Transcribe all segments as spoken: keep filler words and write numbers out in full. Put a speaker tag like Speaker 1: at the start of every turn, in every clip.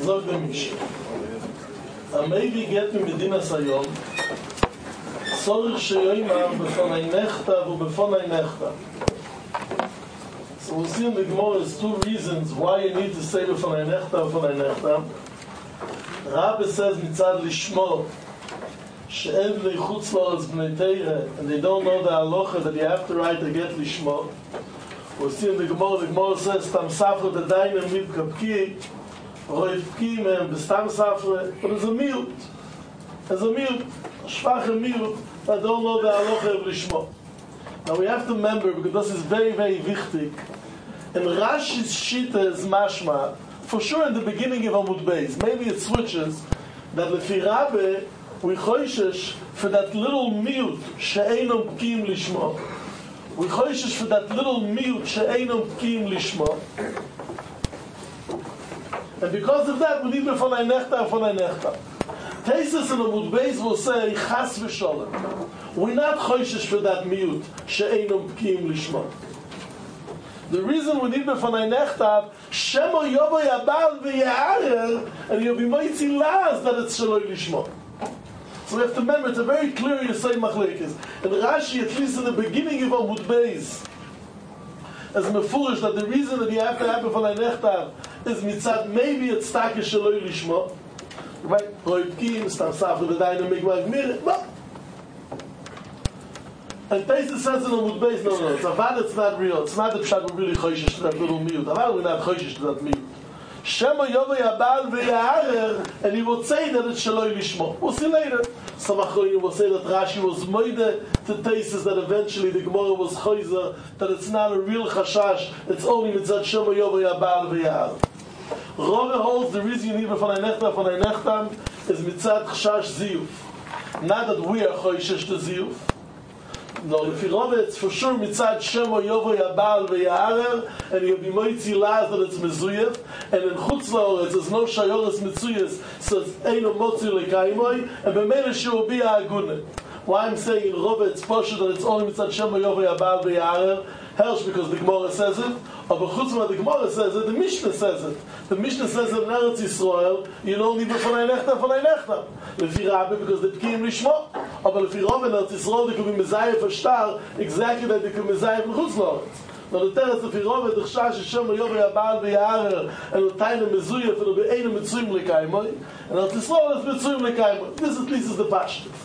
Speaker 1: Sagt der Mische. Ameivi geht mit Medinas Hayom, Zorich sheyoimar befon ein Nechta wo befon ein Nechta. So we see in the Gemara is two reasons why you need to say befon ein Nechta befon ein Nechta. Rabbi says mitzad lishmo she'en v'lei chutz la'aretz b'nei teire, and they don't know the halacha that you have to write a get lishmo. We see in the Gemara, the Gemara says tam safra d'dainim mit kapki roiv pki mem b'stam safra, but it's a miut. It's a miut, a schwache miut, that don't know the halacha of lishmo. Now we have to remember, because this is very, very wichtig. In Rashi's Shita is mashma, for sure in the beginning of Amud Beis, maybe it switches, that lefi Rabbe, we choishesh for that little miut, she'enom pkim lishmo. We choishesh for that little miut, she'enom pkim lishmo. And because of that, we need befon ein nechta, befon ein nechta. Tesis in Amud Beis will say, chas v'sholem. We're not choishesh for that miut, she'enom pkim lishmo. The reason we need befon ein nechta, shemo yobo yabal v'ya'arer, and you'll be moitzi laz that it's shaloi lishmo. So we have to remember, it's a very clear Yisai Machlekes. And Rashi, at least in the beginning of Amud Beis, as mefurish that the reason that you have to have befon ein nechta is mitzad, maybe it's take shaloi lishmo. Right? Roipkim, stam safra v'dainim migmar gmir. Well, and Taisa says in Amud Beis, no, no, it's avad, it's not real. It's not the pshat we're really choishesh to that little miut. Avad, we're not choishesh to that miut. Shema yovo yabal v'ya'arer, and he will say that it's shaloi lishmo. We'll see later. Some achronim will say that Rashi was moide to Taisis that eventually the Gemara was choizer, that it's not a real chashash, it's only mitzad shema yovo yabal v'ya'arer. Rove holds the reason you need befon ein nechta, befon ein nechta, is mitzad chashash ziyuf. Not that we are choishesh to ziyuf. No, if you love it, it's for sure mitzad shemo yovo yabal v'ya'arer, and you'll be moitzi laz that it's mezuyef, and in chutz la'oretz there's no shayoris mitzuyas, so it's eino motzi lekaimoy, and b'meila she will be ha'agunah. Why I'm saying in Rove it's posher that it's only mitzad shemo yovo yabal v'ya'arer, helps because the Gemara says it, or b'chutz ma the Gemara says it, the Mishnah says it. The Mishnah says that in Eretz Yisrael, you don't need befon ein nechta, befon ein nechta. Lefi Rabbi, because they pkim lishmo. But lefi Rove in Eretz Yisrael, they could be mezayef a shtar, exactly that they could be mezayef l'chutz la'oretz. Now the teretz lefi Rove, the chashash Hashem yovo yabal v'ya'arer, and l'tayna mezuyef, and l'be eina mitzuyim l'kaimoy, and Eretz Yisrael is mitzuyim l'kaimoy. This at least is the pashtus.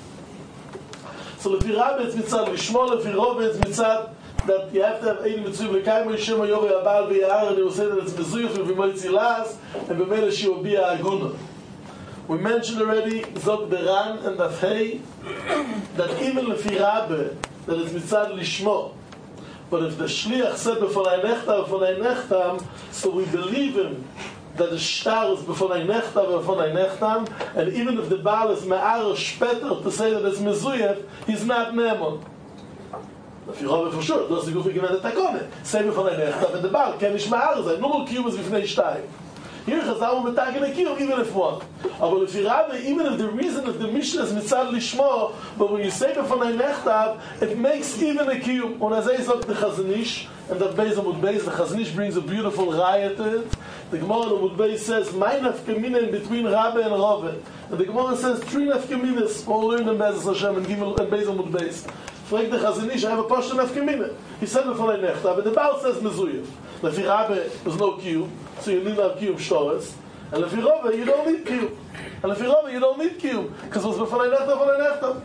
Speaker 1: So lefi Rabbi, it's mitzad lishmo, lefi Rove, it's mitzad that you have to have ein mitzvah l'kaimoy shema yovo yabal v'ya'arer, and they will say that it's mezuyef and v'moitzi laz, and b'meila she will be ha'agunah. We mentioned already Zog Beran and Dafhei that even lefi Rabbe that it's mitzad lishmo, but if the shliach said befon ein nechta, befon ein nechta, so we believe him that the shtar is befon ein nechta, befon ein nechta, and even if the Baal is me'ar shpeter to say that it's mezuyef, he's not ne'emon. If you have it for sure, those the goofy given the takone. Say before I nechta, but the Baal can ish ma'ar zay. Normal kiyum is b'fnei shtayim. Here Chazal will metagen a kiyum even if one. But if you have it, even if the reason of the Mishnah is mitzad lishmo, but when you say before I nechta, it makes even a kiyum. When I say zok the Chazanish, and that Beis Amud Beis, the Chazanish brings a beautiful raya to it. The Gemara in Amud Beis says, "My nafkamina in between Rabbe and Rove." And the Gemara says three nafkaminas. We'll learn them Beis Hashem and Gimel and Beis Amud Beis. Frag the Chazanish, I have a pashto nafkamina. He said before I nechta, but the Baal says mezuyef. Lefi Rabbe, there's no kiyum, so you need to have kiyum shores. And lefi Rove, you don't need kiyum. And lefi Rove, you don't need kiyum, because it was before I nechta, before I nechta.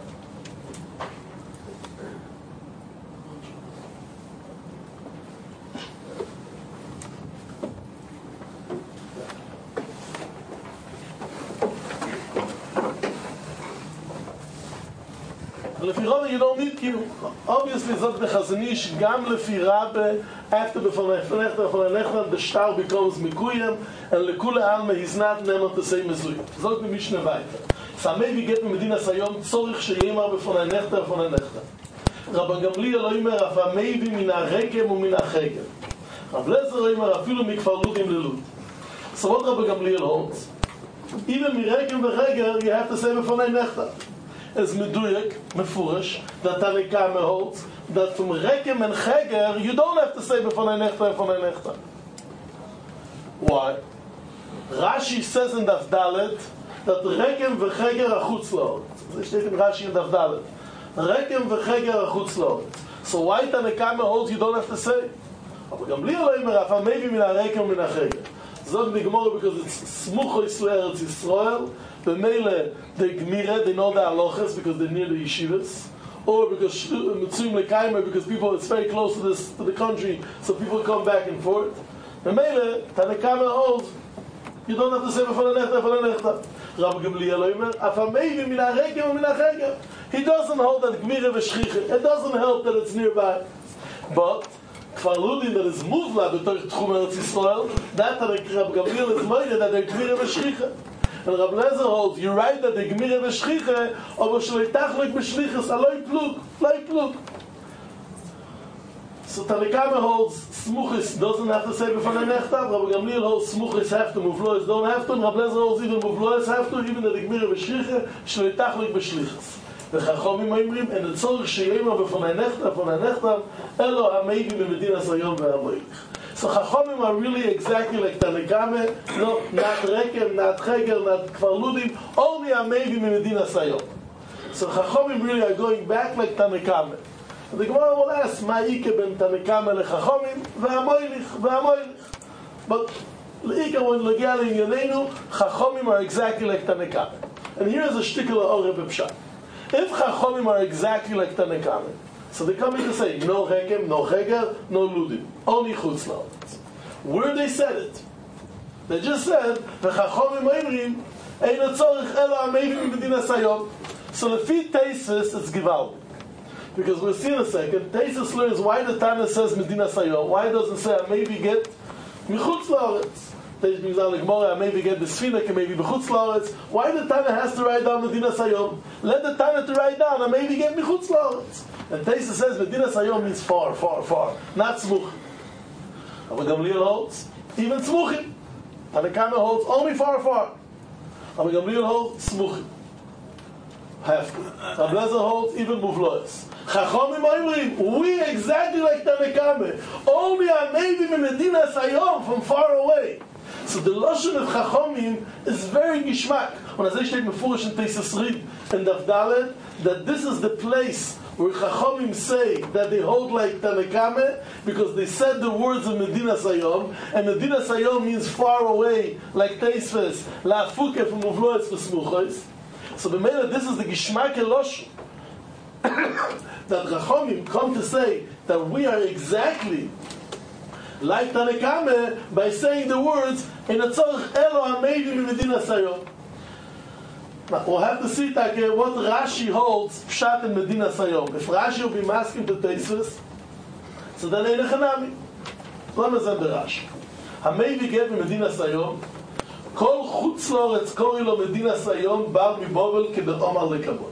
Speaker 1: Lefi Rove, you don't need kiyum. Obviously, Zog the Chazanish, gam lefi Rabbe, after before I nechta, before I nechta, the shtar becomes mikuyem, and lekule alma, he's not never to say mezuyim. Zog the Mishnah weiter. So maybe get me Medinas Hayom, tzorich sheyemar before I nechta, before I nechta. Rabban Gamliel lo yimer, afa maybe min ha-rekem u min ha-chegem. Rav Lezer lo yimer, afilu mikfar ludim lelud. So what Rabban Gamliel holds? Even mirekem v'chegem, you have to say before I nechta. As meduyek, mefurish, that Tanekame holds, that from rekem and cheger, you don't have to say before I nechta, before I nechta. Why? Rashi says in Daf Dalet that Rekem v'cheger achutz la'oretz. This steht in Rashi in Daf Dalet. Rekem v'cheger achutz la'oretz. So why Tanakama holds you don't have to say? Aber Gamliel Omer afar maybe min harekem min hacheger. Zog the Gemara because it's smuchos le'eretz Yisrael. The Mele, the Gmire, they know the halachas because they're near the yeshivas. Or because Mitzuyim Lekaimer, because people, it's very close to this to the country, so people come back and forth. The Mele, Tanakama holds, you don't have to say b'fon ha'nechta, b'fon ha'nechta. Rabbi Gamliel Omer, afar maybe min harekem or min hacheger. He doesn't hold that Gmire v'shchicha. It doesn't help that it's nearby. But Kfar Ludin that is muvla b'torch tchum Eretz Yisrael, that Rabbi Gamliel is moide that they're Gmire v'shchicha. And Rabbi Lezer holds, you're right that the Gemira v'shchicha, aber shloi tachlik b'shlichus, aloi plug, aloi plug. So Tanakama holds, smuchis doesn't have to say b'fon ha'nechta, Rabbi Gamliel holds, smuchis have to, muvlois don't have to, and Rabbi Lezer holds, even muvlois have to, even that the Gemira v'shchicha, shloi tachlik b'shlichus. וחכמים אומרים, אין הצורך שיאמר בפון ha'nechta, בפון ha'nechta, אלו המייבי במדינת היום והמויך. So Chachamim are really exactly like Tanakame, no, not Rekem, not Cheger, not Kfar Ludim, only Amevi Medina Sayom. So Chachamim really are going back like Tanakame. And the Gemara will ask, Ma'ike ben Tanakame le Chachamim, ve'amoilich, ve'amoilich. But L'ika when L'gia L'Inyanenu, Chachamim are exactly like Tanakame. And here is a shtickle of Oreb Pshat. If Chachamim are exactly like Tanakame, so they come in to say, no Rekem, no Cheger, no Ludim. Only Chutz La'oretz. Where they said it? They just said, V'chachomim oimrim, ein hatzorich elo ha'meivi b'medinas hayom. So the feet Taisus, it's Givaldi. Because we'll see in a second, Taisus learns why the Tana says Medinas Hayom. Why it doesn't say maybe get Michutz La'oretz? Taisus means like Gemara, maybe get the Sfina, maybe Michutz La'oretz. Why the Tana has to write down Medinas Hayom? Let the Tana to write down, and maybe get Michutz La'oretz. And Taisus says Medinas Hayom means far, far, far, not Smuch. Aber Gamliel holds, even Smuchim. Tanakama holds only far, far. Aber Gamliel holds Smuchim. Have to. Rabbi Lezer holds even Muvlois. Chachamim Oimrim, we exactly like Tanakama. Only a maybe Medina Sayom from far away. So the Lashon of Chachamim is very gishmak. When I say steht mefurish in Teisus Rid and Daf Dalet, that this is the place where Chachamim say that they hold like Tanakame because they said the words of Medina Sayom, and Medina Sayom means far away, like Teisves, La'afuke from Uvloetz for Smuchos. So the matter, this is the Gishmak Elosh that Chachamim come to say that we are exactly like Tanakame by saying the words in a tzorich elo ha'meivi Medina Sayom. Now, we'll have to see that, uh, what Rashi holds Pshat in Medina Sayom. If Rashi will be masking to Teisus, so then ain't a Chanami. Let me say the Rashi. Hameivi get in Medina Sayom, Kol chutz loretz kori lo Medina Sayom bar mi Bovel keder omar lekabon.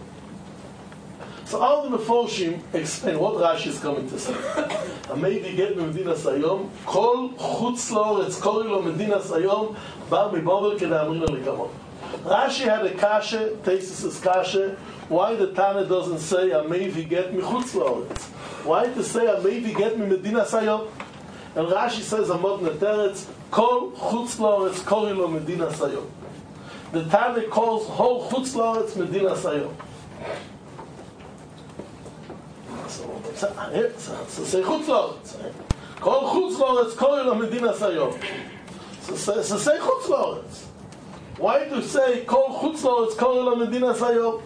Speaker 1: So all the Meforshim explain what Rashi is coming to say. Hameivi get in Medina Sayom, Kol chutz loretz kori lo Medina Sayom bar mi Bovel keder omar lekabon. Rashi had a kasha, Teisus is kasha. Why the Tana doesn't say Hameivi get mi chutz loretz? Why to say Hameivi get mi Medina Sayom? And Rashi says Amod Neteretz Kol chutz loretz kori lo Medina Sayom. The Tana calls whole chutz loretz Medina Sayom. So, so, so say chutz loretz. Kol chutz loretz kori lo Medina Sayom. So, so, so say chutz loretz. Why to say Kol chutz loretz kori lo Medina Sayom?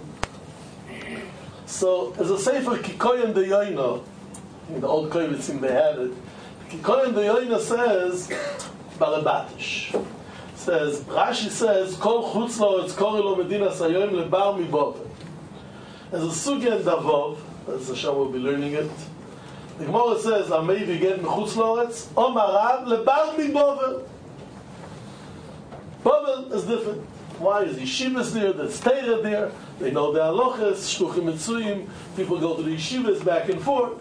Speaker 1: So, as a sefer Kikoyen de Yoino, in the old Kovitzim they had it. Kikoyen de Yoino says Barabatish. Says Rashi says Kol chutz loretz kori lo Medina Sayom lebar mi Bovel. As a sugya in Davov, as Hashem will be learning it, the Gemara says Hameivi get mi chutz loretz Omarav lebar mi Bovel. Bovel is different. Why is yeshivas there? There's Teira there. They know the halachas, shluchim mitzuyim. People go to the yeshivas back and forth.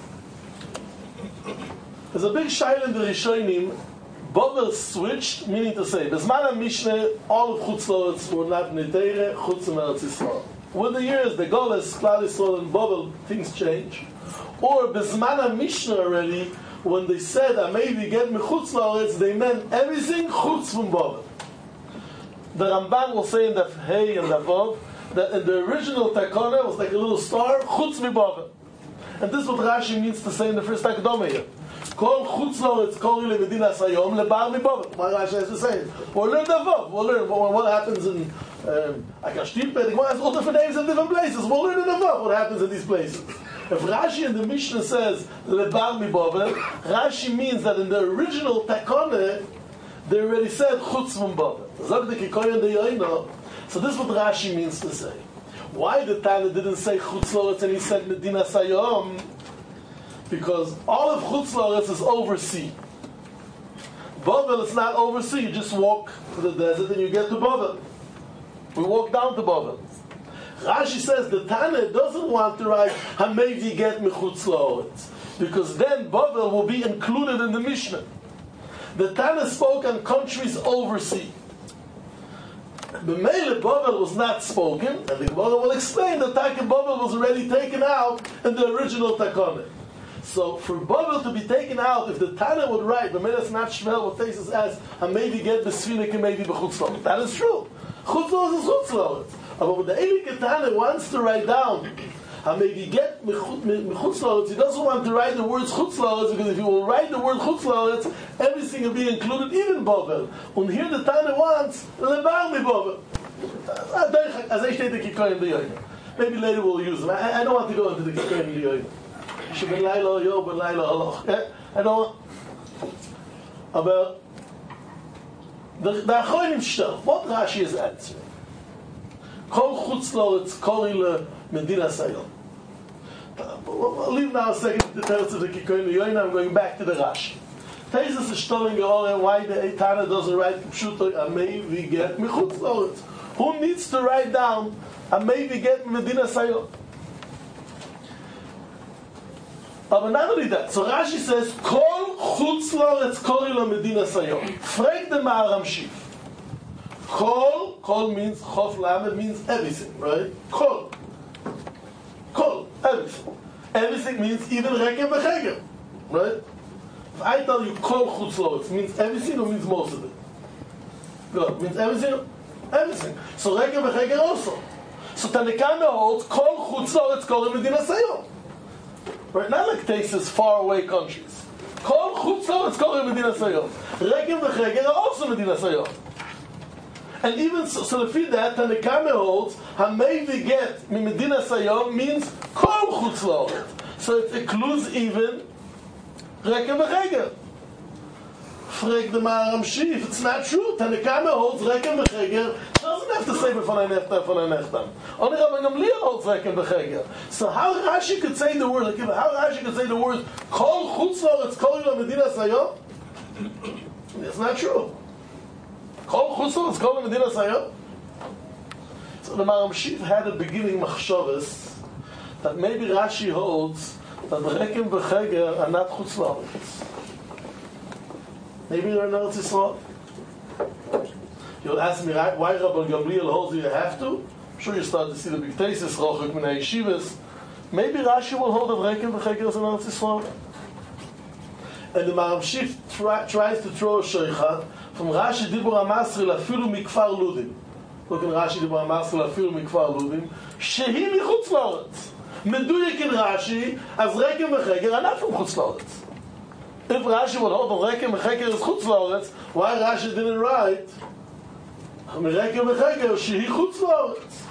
Speaker 1: There's a big shaila in the Rishonim. Bovel switched, meaning to say, Bezman HaMishneh, all of Chutz Loretz were not Neteire, Chutz Eretz Yisrael. With the years, the Goles, Klal Yisrael, and Bovel, things change. Or Bezman HaMishneh already, when they said, Hameivi get me Chutz Loretz, they meant everything Chutz from Bovel. the Ramban will say in the Hey and the Vav that in the original Takana was like a little star, Chutz Mibavel. And this is what Rashi means to say in the first Takdoma here. Kol Chutz Loretz Kori LeMedina Sayom LeBar Mibavel. What Rashi has to say. We'll learn the Vav. We'll learn what, what happens in Akashtim Pedig. What has all different names in different places. We'll learn in the Vav what happens in these places. If Rashi in the Mishnah says LeBar Mibavel, Rashi means that in the original Takana they already said Chutz Mibavel. So this is what Rashi means to say. Why the Tana didn't say Chutz Loretz and he said Medina Sayom? Because all of Chutz Loretz is oversea. Bavel is not oversea. You just walk to the desert and you get to Bavel. We walk down to Bavel. Rashi says the Tana doesn't want to write Hamevi get me Chutz Loretz, because then Bavel will be included in the Mishnah. The Tana spoke on countries overseas. The Mele Bavel was not spoken, and the Gemara will explain that Taka Bavel was already taken out in the original Takana. So for Bavel to be taken out, if the Tana would write, the Mele is not Shvel, what takes us as a maybe get Besfinik and maybe Bechutzlot. That is true. Chutzlot is Chutzlot. But when the Elik Tana wants to write down, and maybe get Mechutzlot, he doesn't want to write the words Chutzlot, because if he will write the word Chutzlot, everything will be included, even Bavel. And here the Tana wants Lebar mi Bavel. As I state the Kikoyim Liyoyim. Maybe later we'll use them. I, I don't want to go into the Kikoyim Liyoyim. Sheben Laila Yo Ben Laila Allah. I don't want. But the Achonim Shtel, what Rashi is answering? Kol Chutzlot Kori Le Medina Sayom. I'll leave now a second the teretz of the Kikoyim Liyoyim. I'm going back to the Rashi. Taisus is telling you all why the Eitana doesn't write Pshuto Amevi get Mechutzlot. Who needs to write down Amevi get Medina Sayom? But not only that, so Rashi says Kol Chutzlot Kori Lo Medina Sayom. Frag the Ma'aram Shif. Kol, Kol means Chof Lamed means everything, right? Kol. Kol, everything. Everything means even Rekem V'Cheger, right? If I tell you Kol Chutzlot, it means everything or means most of it? Good, it means everything? Everything. So Rekem V'Cheger also. So Tanekana holds Kol Chutzlot Kol Medina Sayom. Right? Not like Taisus far away countries. Kol Chutzlot Kol Medina Sayom. Rekem V'Cheger are also Medina Sayom. And even so, so to feed that, Tanekame holds, Hamevi get mi Medina Sayom means Kol Chutzlot. So it includes even Rekem V'Cheger. Frag the Ma'aram Shif, it's not true. Tanekame holds Rekem V'Cheger, doesn't have to say B'fanai Nechtam, B'fanai Nechtam. Only Rabbi Gamliel holds Rekem V'Cheger. So how Rashi could say the word, how Rashi could say the word Kol Chutzlot, it's Kol Medina Sayom? It's not true. Kol Chutzlot, it's Kol Medina Sayom? So the Ma'aram Shif had a beginning machshavas that maybe Rashi holds that Rekem V'Cheger are not Chutzlot. Maybe you're in Eretz Yisrael. You'll ask me why Rabbi Gamliel holds you have to. I'm sure you start to see the big thesis, Rochuk Min HaYeshivas. Maybe Rashi will hold of Rekem V'Cheger is in Eretz Yisrael. And the Ma'aram Shif try, tries to throw a sheicha from Rashi Dibur HaMasril Afilu Mikfar Ludim. Look in Rashi Dibur HaMasril Afilu Mikfar Ludim. Shehi Michutz La'aretz. Meduyek in Rashi as Rekem V'Cheger are not from Chutz La'aretz. If Rashi would hold on Rekem V'Cheger is Chutz La'aretz, why Rashi didn't write Rekem V'Cheger Shehi Chutz La'aretz?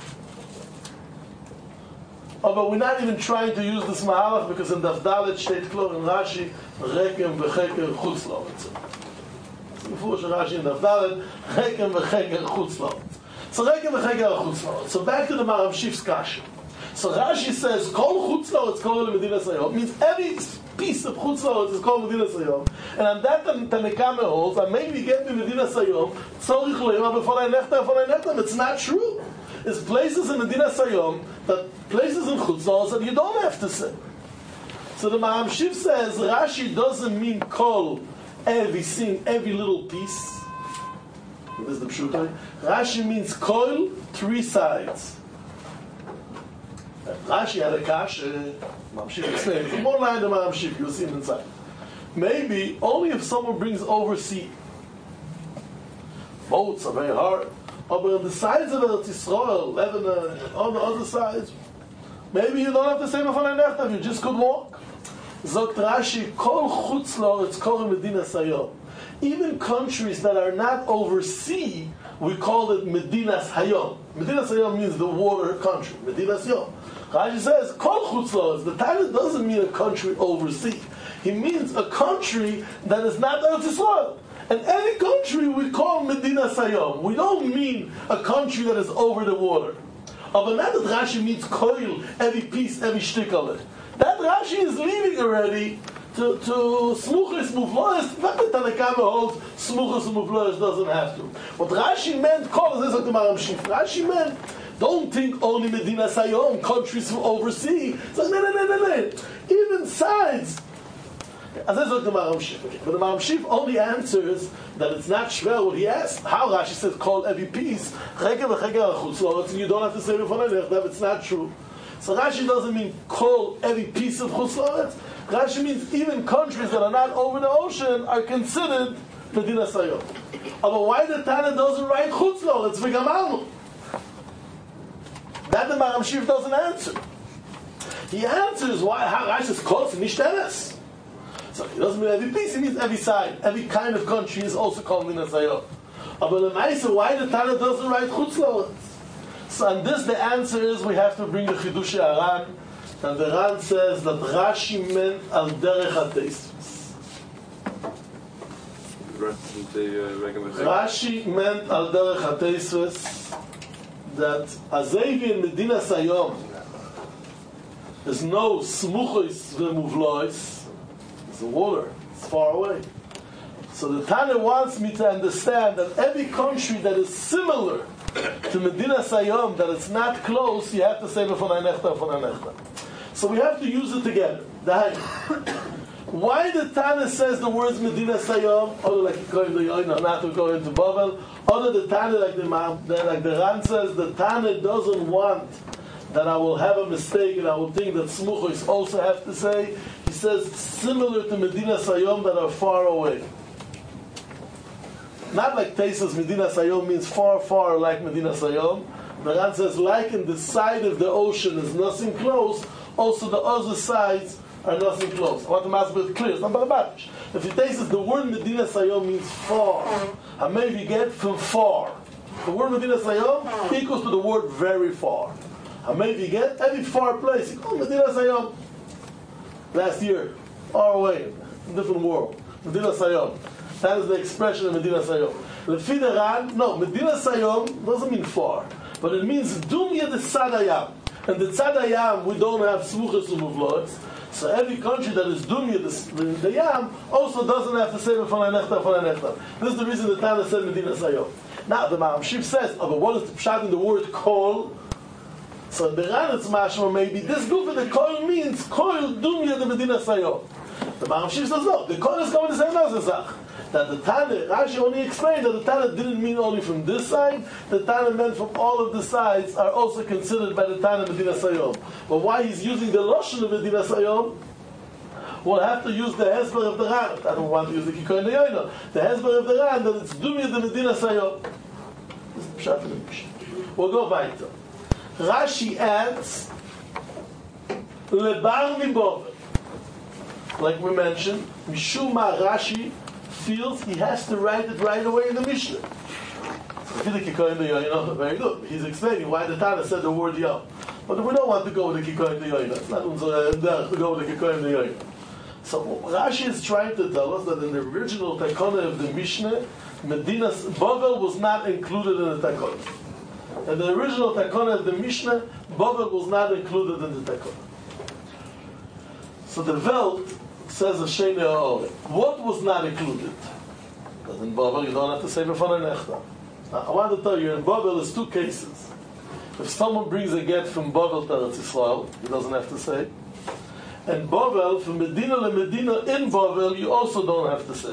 Speaker 1: Oh, but we're not even trying to use this Mahalach because in Daf Dalet steht klar in Rashi Rekem V'Cheger Chutz La'aretz. Before Rashi in Daf Dalet Rekem V'Cheger Chutz La'aretz. So Rekem V'Cheger Chutz La'aretz. So back to the Ma'aram Shif's kasha. So Rashi says Kol Chutz La'aretz Kol Medina Sayom means every piece of Chutz La'aretz is called Medina Sayom, and on that Tanekame holds, and maybe get to Medina Sayom, Tzorich Loyim, B'fanai Nechtam, B'fanai Nechtam. It's not true. It's places in Medina Sayom, that places in Chutz La'aretz that you don't have to say. So the Ma'aram Shif says Rashi doesn't mean Kol everything, every little piece. This is the Pshutai. Rashi means Kol, three sides. Rashi had a kash, Mamshik explained. It's more line than Mamshik, you'll see it inside. Maybe only if someone brings overseas. Boats are very hard. But on the sides of Eretz Yisrael, Lebanon, on the other sides, maybe you don't have to say Mefanei Nechtav, you just could walk. Zogt Rashi, Kol Chutz La'aretz Korim Medina Sayom. Even countries that are not overseas, we call it Medinas Hayom. Medinas Hayom means the water country. Medinas Hayom. Rashi says, Kol Chutz La'aretz. The title doesn't mean a country overseas. He means a country that is not Eretz Yisrael. And any country we call Medinas Hayom. We don't mean a country that is over the water. But not that Rashi means koil, every piece, every shtick of it. That Rashi is leaving already to, to Smuchos Muvlois. Not that Tanakama holds Smuchos Muvlois doesn't have to. What Rashi meant, call this like the Maram Shif. Rashi meant, don't think only Medinas Hayom, countries from overseas. It's like, no, no, no, no, no. Even sides. As I said, the Maram Shif. But the Maram Shif only answers that it's not shver what he asked. How Rashi says, call every piece, and you don't have to say that it's not true. So Rashi doesn't mean call every piece of Chutz La'aretz. Rashi means even countries that are not over the ocean are considered Medinas Hayom. But why the Tana doesn't write Chutz La'aretz v'gamalnu? That the Maram Shif doesn't answer. He answers why how Rashi says close and nishteres. So he doesn't mean every piece, he means every side. Every kind of country is also called Medinas Hayom. But the Maisa, why the Tana doesn't write Chutz La'aretz? So on this the answer is we have to bring the Chidush Aran, and the Ran says that Rashi meant al derech ha-teisvus. Rashi meant al derech ha-teisvus that Azevi in Medinas Hayom there's no Smuchos v'Muvlois. The water, it's far away. So the Tana wants me to understand that every country that is similar to Medinas Hayom, that it's not close, you have to say Mefanei Nechtav, Mefanei Nechtav. So we have to use it together. Why the Tana says the words Medinas Hayom, other like going to Yoina, not to go into Babel, other the Tana like the like the Ran says, the Tana doesn't want that I will have a mistake and I will think that Smuchos also have to say. He says similar to Medinas Hayom that are far away. Not like Teisas Medinas Hayom means far, far like Medinas Hayom. The Ran says like in the side of the ocean is nothing close, also the other sides are nothing close. I want to make it clear. It's not Barabash. If you taste the word Medinas Hayom means far. How maybe get from far. The word Medinas Hayom equals to the word very far. How maybe get every far place. You call Medinas Hayom. Last year, far away, different world. Medinas Hayom. That is the expression of Medinas Hayom. Lefi the Ran, no, Medinas Hayom doesn't mean far, but it means Dumya the Tzad Hayam. And the Tzad Hayam, we don't have Smuchos and Muvlois. So every country that is Dumya the, the, the Yam also doesn't have to say Mefanei Nechtav, Mefanei Nechtav. This is the reason the Tana said Medinas Hayom. Now the Maram Shif says, oh, but what is the pshat in the word kol? So the Ran it's mashma maybe this group of the kol means kol Dumya the Medinas Hayom. The Maram Shif says no, the kol is coming to say another zach. That the Tana, Rashi only explained that the Tana didn't mean only from this side, the Tana meant from all of the sides are also considered by the Tana Medinas Hayom. But why he's using the Lashon of Medinas Hayom, we'll have to use the Hezbollah of the Ran. I don't want to use the Kikoin de Yoina. The Hezbollah of the Ran, that it's Dumya the Medinas Hayom. This is Pshat in the Mishnah. We'll go weiter. Rashi adds, Lebar Mibovel. Like we mentioned, Mishuma Rashi feels he has to write it right away in the Mishnah. Very good. He's explaining why the Tana said the word Yom. But we don't want to go with the Kikoin de Yoina. It's not to go with the Kikoin de Yoina. So Rashi is trying to tell us that in the original Takona of the Mishnah, Medinas Bavel was not included in the Takona. In the original Takona of the Mishnah, Bavel was not included in the Takona. So the Welt says a Shene Ha'orek. What was not included? Because in Bavel you don't have to say Mefanei Nechtav. I want to tell you, in Bavel there's two cases. If someone brings a get from Bavel to Eretz Yisrael, he doesn't have to say. And Bavel, from Medina to Medina in Bavel, you also don't have to say.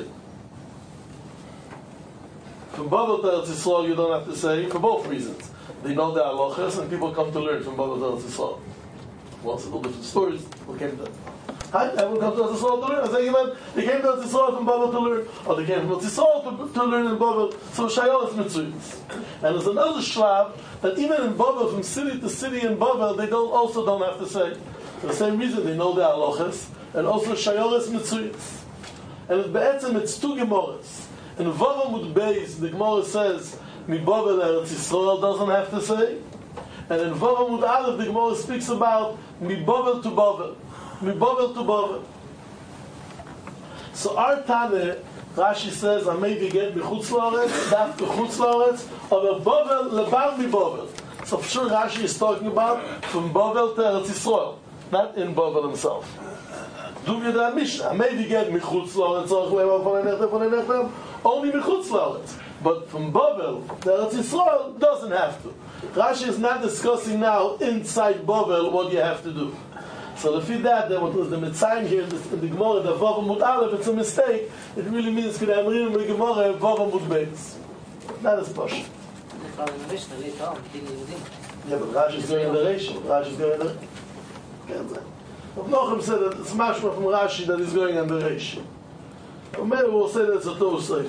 Speaker 1: From Bavel to Eretz Yisrael, you don't have to say for both reasons. They know the halachas, and people come to learn from Bavel to Eretz Yisrael. Well, it's a little different stories. We'll get to that. Right? Everyone comes to Eretz Yisrael to learn. I say, man, they came to Eretz Yisrael from Babel to learn, or they came from Eretz Yisrael to, to learn in Babel. So Shayol is Mitzuyis. And there's another shlav that even in Babel, from city to city in Babel, they don't also don't have to say. For the same reason, they know the halachas, and also Shayol is Mitzuyis. And it's be'etzem, it's two Gemaras. In Vav Amud Beis, the Gemara says, Mi Babel Eretz Yisrael doesn't have to say. And in Vav Amud Aleph, the Gemara speaks about Mi Babel to Babel. Mi Babel to Babel. So our Tane, Rashi says, I maybe get Michutz La'aretz, Daf to Chutz La'aretz, or Babel Lebar Mi Babel. So for sure Rashi is talking about from Babel to Eretz Yisrael, not in Babel himself. Do you that Mishnah? Maybe get Michutz La'aretz, only Michutz La'aretz. But from Babel to Eretz Yisrael doesn't have to. Rashi is not discussing now inside Babel what you have to do. So if you that, then what was the Mitzayim here in the, in the Gemara, the Vav Amud Aleph, it's a mistake. It really means K'nei Amrim in the Gemara, Vav Amud Beis. Not as posh.
Speaker 2: Yeah,
Speaker 1: but Rashi is going in the Reish. Rashi is going in the Reish. Rav Nochem said that it's mashma from Rashi that he's going in the Reish. Or maybe we'll say that it's a Torah Seif.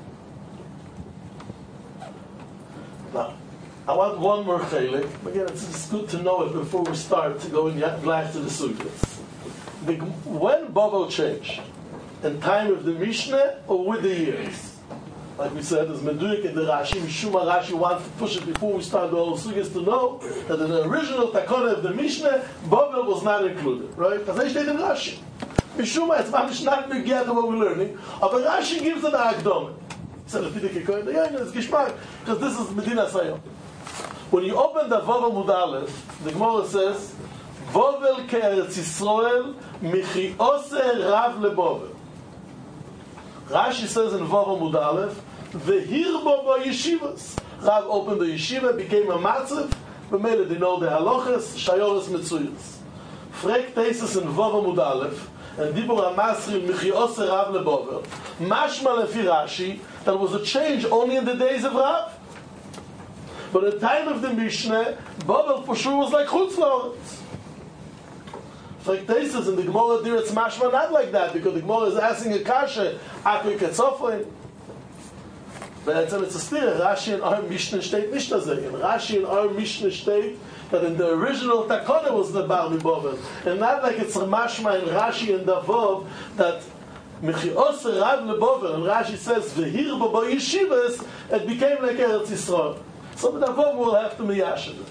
Speaker 1: Now, I want one more chelik. Again, it's, it's good to know it before we start to go in black to the sugyas. When Babel changed, in time of the Mishnah or with the years? Like we said, as Meduik in the Rashi, Mishuma Rashi wants to push it before we start the whole sugyas to know that in the original takona of the Mishnah, Babel was not included, right? Because they stayed in Rashi. Mishuma, it's not beget to what we're learning, but Rashi gives it an akdom. So the Fidik Kohen, the Yain is Gishmak, because this is Medina Sayom. When you open the Vav Amud Aleph, the Gemara says, Babel ke'eretz Yisrael michi ose rav leBabel. Rashi says in Vav Amud Aleph, v'hirbo bo yeshivas. Rav opened the yeshiva, became a matzav, but made it, they know the halachas, shayoras mitzuyas. Frek tesis in Vav Amud Aleph, and Dibur HaMasri michi ose rav leBabel. Mashma lefi Rashi, that was a change only in the days of Rav. But at the time of the Mishnah, Babel for sure was like Chutz La'aretz. It's like Tesis in the Gemara there, it's mashma not like that, because the Gemara is asking a kasha, Akri Ketzofrin. But it's a stira, Rashi in our Mishnah state, Mishnah Zeh. In Rashi in our Mishnah state, that in the original Takona was the Bar Mi Babel. And not like it's a mashma in Rashi and Davov, that Michi Ose Rav LeBabel, and Rashi says, V'hir bo yeshivas, it became like Eretz Yisrael. So the Davov will have to miyash it.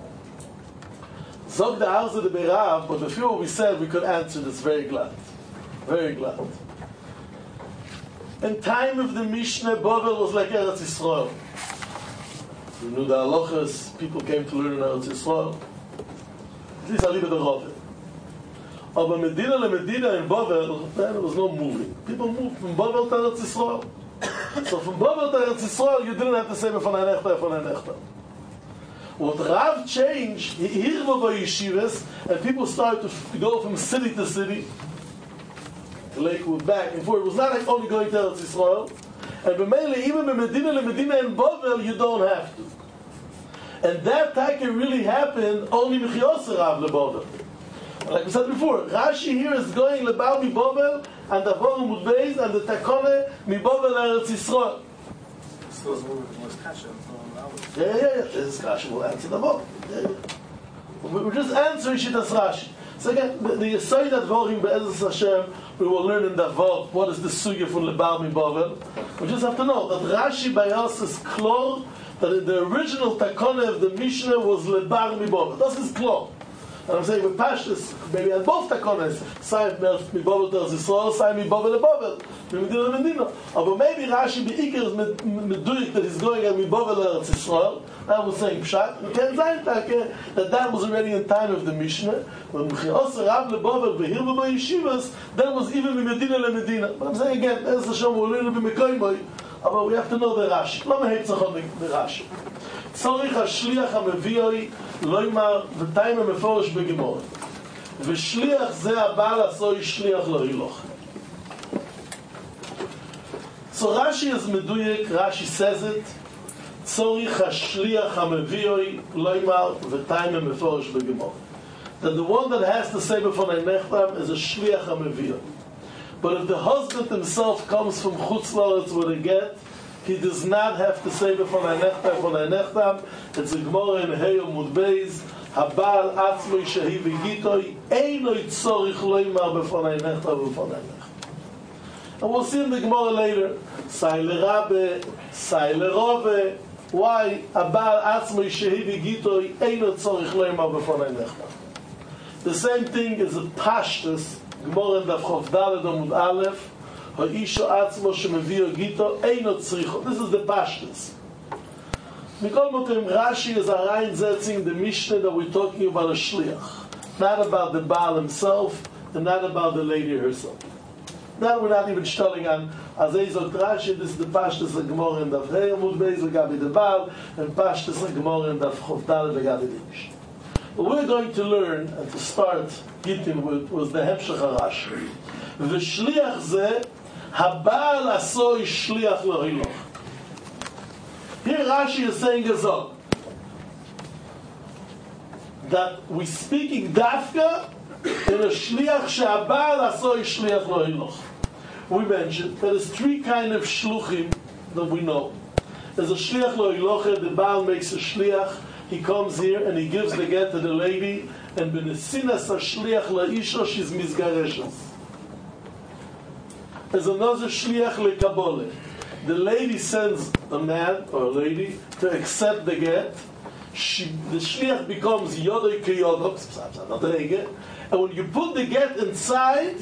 Speaker 1: Zog the Arza de Beirav, but before we said we could answer this, very glad. Very glad. In time of the Mishnah, Babel was like Eretz Yisrael. We knew the halachas, people came to learn in Eretz Yisrael. At least I leave it a Rove. But Medina le Medina in Babel, then there was no moving. People moved from Babel to Eretz Yisrael. So from Babel to Eretz Yisrael, you didn't have to say B'fanei Nechta, B'fanei Nechta. What Rav changed, he hirbo by yeshivas, and people started to go from city to city, to Lakewood, back and forth. It was not like only going to Eretz Yisrael. And b'meili, even in Medina le Medina in Babel, you don't have to. And that taika really happened only Michios Rav leBabel. Like we said before, Rashi here is going leBar mi Babel, and the Vav Amud Beis, and the Takone mi Babel Eretz Yisrael. Yeah, yeah, yeah. This is Rashi. We'll answer the Vav. Yeah, yeah. We're just answering Shittas Rashi. So again, the, the Yesod Advarim Be'ezus Hashem, we will learn in the Vav what is the sugya for leBar mi Babel. We just have to know that Rashi by us is clear that in the original Takone of the Mishnah was leBar mi Babel. This is clear. And I'm saying with Pashtus, maybe at both Takones, Sai mi Babel to Yisrael, Sai mi Babel le Babel, mi Medina le Medina. But maybe Rashi beikir is meduik that he's going at mi Babel le Yisrael. That was saying Pshat. You can't say that that was already in time of the Mishnah. When Mechios Rav le Babel v'hir bo yeshivas, that was even mi Medina le Medina. But I'm saying again, as the Shem will learn to be mekoymoy, but we have to know the Rashi. Lama heitzachon the Rashi. Tzorich hashliach hamevioi loimar v'tayim hameforish b'gemor v'shliach ze abal asoi shliach lo hiloch. So Rashi is meduyek. Rashi says it. Tzorich hashliach hamevioi loimar v'tayim hameforish b'gemor. that the one that has to say before ein nechtam is a shliach hameviyah. But if the husband himself comes from Chutz La'aretz with a get, he does not have to say before ein nechtam, before ein nechtam. It's a Gemara in Hey Amud Beis, Habal atzmoi shehi v'gitoi, einoi tzorich loimar before ein nechtam, before ein nechtam. And we'll see in the Gemara later, Sai l'Rabbe, Sai l'Rove, why Habal atzmoi shehi v'gitoi, einoi tzorich loimar before ein nechtam. The same thing is a Pashtus, Gemara in Daf Chof Daled Amud Aleph, Ha'isha atzmo shemevio gito eino tzricho. This is the Pashtus. Mikol Motem, Rashi is reinsetzing the Mishnah that we're talking about a shliach, not about the Baal himself, and not about the lady herself. Now we're not even studying on Azay Zot Rashi. This is the Pashtus of Gemara in Daf Hey Amud Beis Legabi the Baal, and Pashtus of Gemara in Daf Chof Daled Legabi the Mishnah. What we're going to learn and to start getting with was the Hemshech HaRashi. V'shliach zeh, habal asoi shliach lohiloch. Here Rashi is saying as well, that we're speaking dafka in a shliach shehabal asoi shliach lohiloch. We mentioned that there's three kind of shluchim that we know. There's a shliach lohiloch, the Baal makes a shliach. He comes here and he gives the get to the lady, and b'nesinas hashliach la'isha she's mizgareshes. There's another shliach lekabole. The lady sends a man or a lady to accept the get. She, the shliach becomes yodoi kiyodot, and when you put the get inside,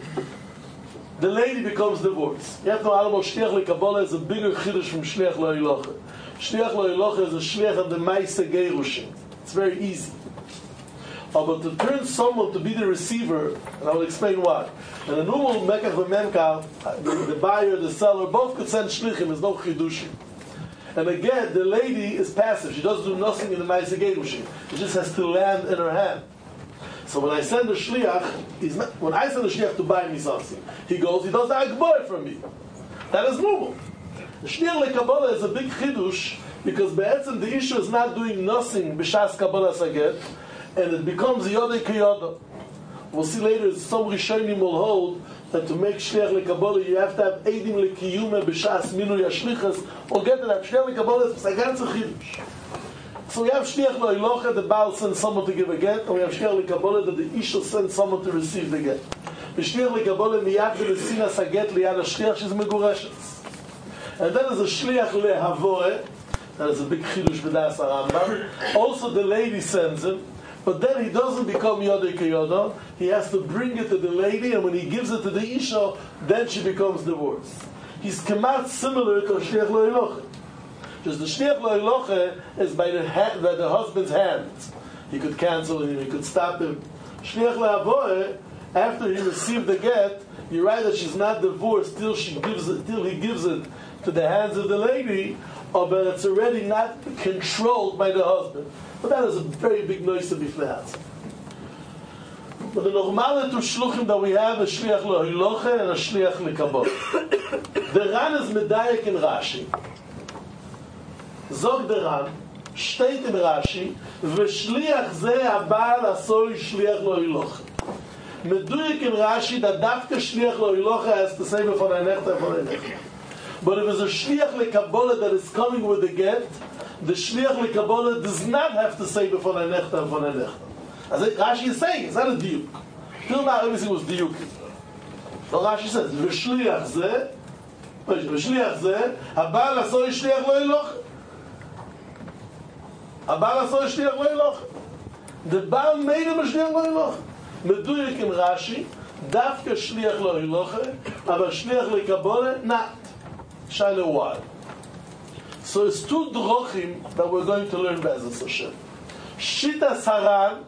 Speaker 1: the lady becomes divorced. You have to know shliach lekabole is a bigger chiddush from shliach lo'ilocha. Shliach lo'ilocha is a shliach of the Maisa Gerushin. It's very easy. Uh, but to turn someone to be the receiver, and I will explain why. And a normal Mekach v'Memkal, the, the buyer, the seller, both could send shlichim. There's no chidushim. And again, the lady is passive. She doesn't do nothing in the Maisa Gerushin. It just has to land in her hand. So when I send a shliach, he's not, when I send a shliach to buy me something, he goes, he does the akbar from me. That is normal. The shliach lekabbalah is a big chidush because be'etzem the issue is not doing nothing b'shas kabbalah saget, and it becomes yodei kiyada. We'll see later some rishonim will hold that to make shliach lekabbalah you have to have edim lekiyume b'shas minui hashlichas or get to that. Shliach lekabbalah is a ganze chidush. So we have shliach lo'ilocha, the Baal sends someone to give a get, and we have shliach lekabbalah that the isha sends someone to receive the get. The shliach lekabbalah miyad v'nesinas haget liyad hashliach she's megureshes. And then there's a shliach lehavoe. That is a big chidush b'das Rambam. Also, the lady sends him, but then he doesn't become yodei keyoda. He has to bring it to the lady, and when he gives it to the isha, then she becomes divorced. He's kemat similar to shliach lo'ilocha. Just the shliach lo'ilocha is by the hand, by the husband's hands. He could cancel him, he could stop him. Shliach lehavoe, after he received the get, you write that she's not divorced till she gives it, till he gives it to the hands of the lady, or but it's already not controlled by the husband. But that is a very big noise to be flat. But the normale two shluchim that we have is shliach lo'ilocha and a shliach lekabbalah. The Ran is medayek in Rashi. Zog the Ran, steht in Rashi, v'shliach ze habal asoi shliach lo'ilocha. Meduyek in Rashi that dafka shliach lo'ilocha has to say before ein nechtam, before ein nechtam. But if it's a shliach lekabbalah that is coming with the get, the shliach lekabbalah does not have to say before ein nechtam, before ein nechtam. As Rashi is saying, it's not a diuk. Till now everything was diuk. So Rashi says, v'shliach zeh, v'shliach zeh, habal asoi shliach lo'ilocha. Habal asoi shliach lo'ilocha. The Baal made him a shliach lo'ilocha. Meduyek in Rashi, dafka shliach lo'ilocha, aber shliach lekabbalah, not. Shaila why? So it's two drochim that we're going to learn Be'ezus Hashem. Shita Saran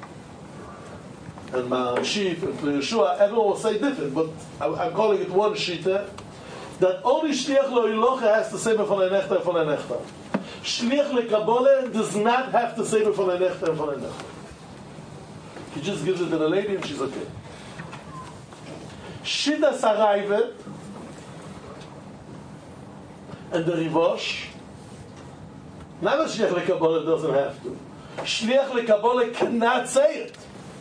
Speaker 1: and Ma'ashif and Yeshua, everyone will say different, but I'm calling it one Shita, that only Shliach Lo'ilocha has to say before ein nechtam, before ein nechtam. Shliach Lekabbalah does not have to say before ein nechtam, before ein nechtam. He just gives it to the lady and she's okay. Shita Saraivet and the Rivosh, not that Shliach Lekabbalah doesn't have to. Shliach Lekabbalah cannot say it.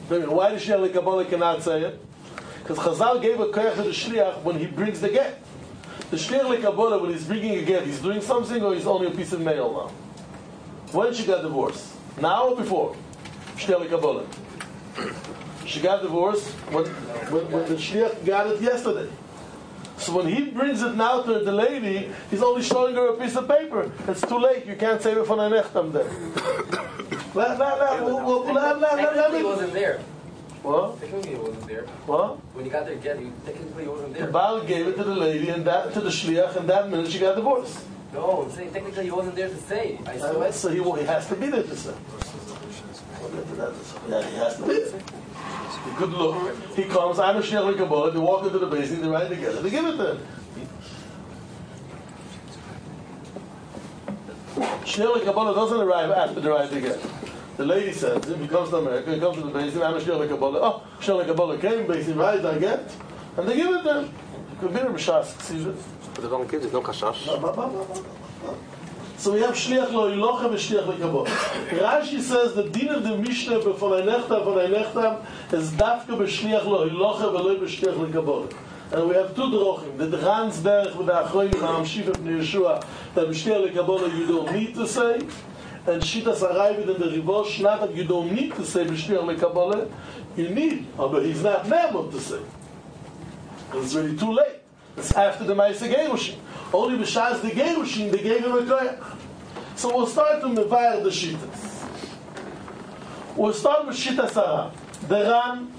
Speaker 1: Why the Shliach Kabbalah cannot say it? Because Chazal gave a koyach to the Shliach when he brings the get. The Shliach Kabbalah, when he's bringing a get, he's doing something or he's only a piece of mail now? When she got divorced? Now or before? Shliach Kabbalah. She got divorced when, when, when the Shliach got it yesterday. So when he brings it now to the lady, he's only showing her a piece of paper. It's too late. You can't save it for an nechtam then.
Speaker 2: Technically, he wasn't there.
Speaker 1: What?
Speaker 2: Technically, he wasn't there.
Speaker 1: What?
Speaker 2: When he got there again, he, technically, he wasn't there.
Speaker 1: The Baal gave it to the lady and that to the shliach, and that minute she got divorced.
Speaker 2: No, I'm saying technically he wasn't there to say. I saw it.
Speaker 1: So he, he has to be there to say. Yeah, he has to be there. Good look. He comes, I'm a shliach l'Kabbalah, they walk into the basement, they write together, they give it to him. Shliach l'Kabbalah doesn't arrive after they write together. The lady says, if he comes to America, he comes to the basement, I'm a shliach l'Kabbalah. Oh, shliach l'Kabbalah came, basement writes, I get, and they give it to him. Could be a b'shas, see it.
Speaker 3: But the don't give, there's no kashash.
Speaker 1: So we have Shliach Lo Ilocha and Shliach L'Kabbalah. Rashi says the din of the Mishnah b'fonay nechtam b'fonay nechtam is dafka b'Shliach Lo Ilocha v'lo b'Shliach L'Kabbalah. And we have two drochim. The Drans derech with the Achronim Ha'amshif of Yeshua that b'Shliach L'Kabbalah you don't need to say, and Shitas Arayvid and the Ribosh not that you don't need to say b'Shliach L'Kabbalah, you need, but he's not able to say. It's really too late. It's after the Ma'aseh Gerushin. Only b'shas the Gerushin, they gave him a koyach. So we'll start to mevayer the Shittas. We'll start with Shittas Hara. The Ran